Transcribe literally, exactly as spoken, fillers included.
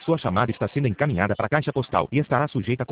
Sua chamada está sendo encaminhada para a caixa postal e estará sujeita a